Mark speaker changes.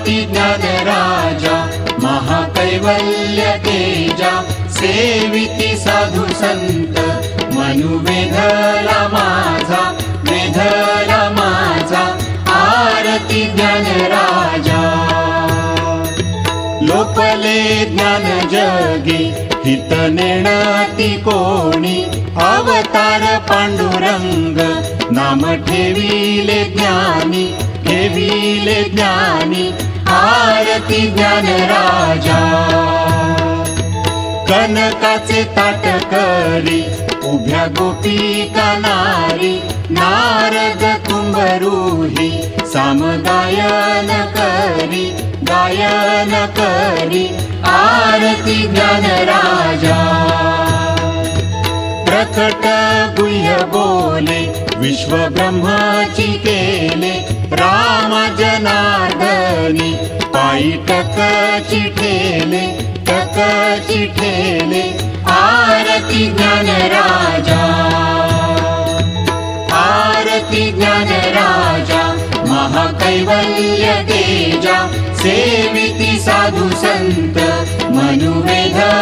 Speaker 1: आरती ज्ञानराजा महाकैवल्य तेजा सेविती साधु संत मनु वेधला माझा आरती ज्ञानराजा लोपले ज्ञान जगी हित नेणती कोणी अवतार पांडुरंग नाम ठेविले ज्ञानी आरती ज्ञानराजा कनकाचे ताट करी उभ्या गोपिका नारी नारद कुंभरूही सामगायन करी आरती ज्ञानराजा प्रकट गुह्य बोले विश्व ब्रह्माची केले राम जनार्दनी पायी टकची ठेले आरती ज्ञानराजा महाकैवल्य तेजा सेविती साधु संत मनु वेधला